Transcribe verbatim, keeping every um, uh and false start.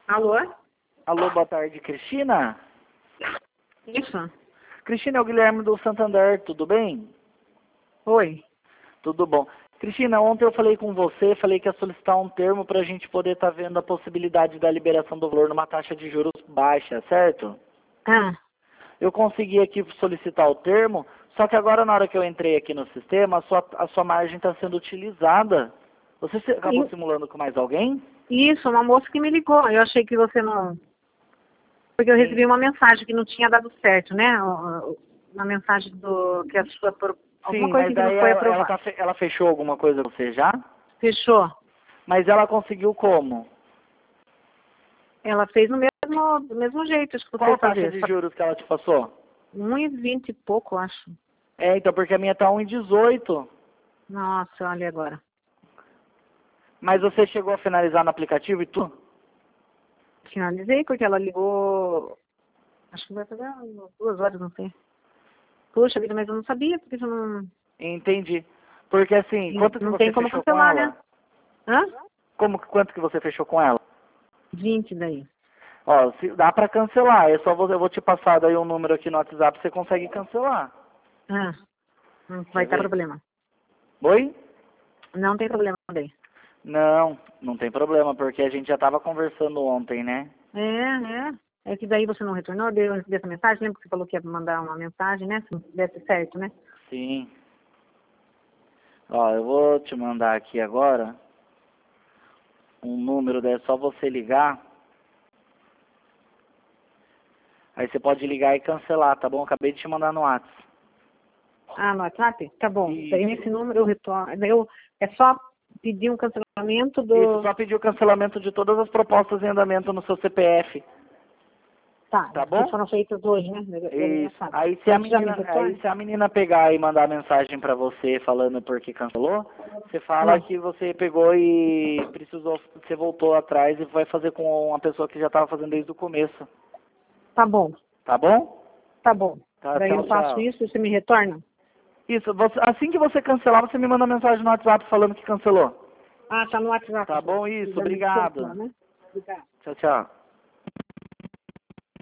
Alô? Alô, boa tarde, Cristina? Isso. Cristina, é o Guilherme do Santander, tudo bem? Oi. Tudo bom. Cristina, ontem eu falei com você, falei que ia solicitar um termo para a gente poder estar vendo a possibilidade da liberação do valor numa taxa de juros baixa, certo? Ah, Eu consegui aqui solicitar o termo, só que agora na hora que eu entrei aqui no sistema, a sua, a sua margem está sendo utilizada. Você se- acabou e- simulando com mais alguém? isso, uma moça que me ligou. Eu achei que você não... Porque eu Sim. recebi uma mensagem que não tinha dado certo, né? O- o- Uma mensagem do... que a sua... pro- Alguma Sim, coisa mas que não aí foi ela, ela, aprovada. tá fe- ela fechou alguma coisa com você já? Fechou. Mas ela conseguiu como? Ela fez no mesmo, do mesmo jeito acho que você Qual ia taxa fazer. de Só juros que ela te passou? um e vinte e pouco, eu acho. É, então, porque a minha tá um e dezoito. Nossa, olha agora. Mas você chegou a finalizar no aplicativo e tudo? Finalizei porque ela ligou... Acho que vai fazer umas duas horas, não sei. Puxa vida, mas eu não sabia, porque você não... Entendi. Porque assim, Não, quanto que não você tem como fechou com cancelar, ela? né? Hã? Como, quanto que você fechou com ela? vinte daí. Ó, se, dá pra cancelar. É só você, eu vou te passar daí um número aqui no WhatsApp, você consegue cancelar. Ah, não Quer vai ter ver? problema. Oi? Não tem problema daí. Não, não tem problema, porque a gente já tava conversando ontem, né? É, é. É que daí você não retornou, deu eu recebi essa mensagem, lembra que você falou que ia mandar uma mensagem, né? Se desse certo, né? Sim. Ó, eu vou te mandar aqui agora um número, daí é só você ligar. Aí você pode ligar e cancelar, tá bom? Acabei de te mandar no WhatsApp. Ah, no WhatsApp? Tá bom. Isso. Daí nesse número eu retorno. Daí eu, é só pedir um cancelamento Isso, do... só pedir o cancelamento de todas as propostas em andamento no seu C P F, Tá, tá que bom? foram feitas hoje, né? Da da minha Isso. fase. Aí se a Aí você já me menina, aí retorna? se a menina pegar e mandar mensagem pra você falando porque cancelou, você fala Ah, que você pegou e precisou, você voltou atrás e vai fazer com uma pessoa que já estava fazendo desde o começo, tá bom, tá bom? tá bom. Tá, Daí eu tchau, faço tchau. isso e você me retorna? Isso, você- assim que você cancelar, você me manda mensagem no WhatsApp falando que cancelou. Ah, tá no WhatsApp. Tá já. bom Você isso, já me obrigado. retorna, né? Obrigada. Tchau, tchau.